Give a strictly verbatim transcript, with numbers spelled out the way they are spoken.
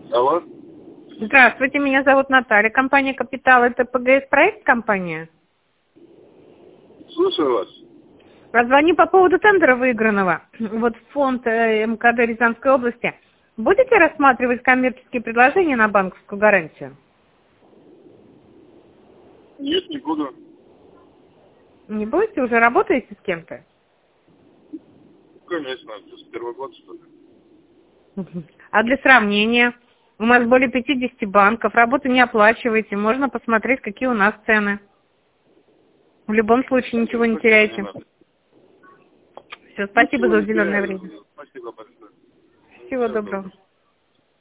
Алло. Здравствуйте, меня зовут Наталья. Компания «Капитал» — это ПГС-проект компания? Слушаю вас. Позвоню по поводу тендера выигранного. Вот фонд э, МКД Рязанской области. Будете рассматривать коммерческие предложения на банковскую гарантию? Нет, не буду. Не будете? Уже работаете с кем-то? Конечно, это с первого года, что ли. А для сравнения, у нас более пятидесяти банков, работу не оплачиваете, можно посмотреть, какие у нас цены. В любом случае ничего не Спасибо, не теряете. надо. Все, спасибо Ничего за не уделенное теряю. время. Спасибо большое. Всего Всего доброго. доброго.